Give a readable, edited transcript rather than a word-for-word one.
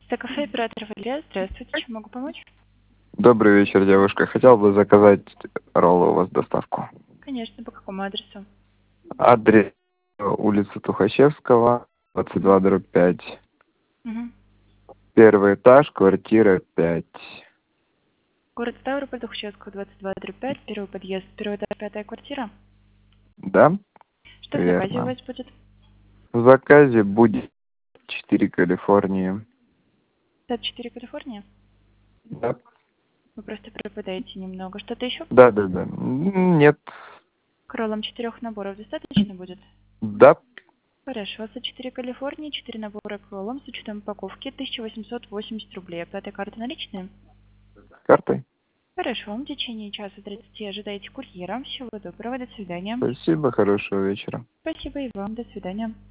Кафе оператор Илья. Здравствуйте, чем могу помочь? Добрый вечер, девушка. Хотел бы заказать роллы у вас доставку. Конечно, по какому адресу? Адрес улица Тухачевского, 22/5. Угу. Первый этаж, квартира 5. Город Ставрополь, Тухачевского, 22/5, первый подъезд, первый этаж, пятая квартира. Да, Что в заказе у верно. вас будет? В заказе будет 4 Калифорнии. 54 Калифорния? Да, Вы просто пропадаете немного. Что-то еще? да, да, да. Нет. К роллам 4 наборов достаточно будет? Да, Хорошо, за 4 Калифорнии, 4 набора к роллам с учетом упаковки 1880 рублей. Оплата карты наличные? картой. Хорошо, в течение часа 30 ожидайте курьера. Всего доброго, до свидания. Спасибо, хорошего вечера. Спасибо и вам, до свидания.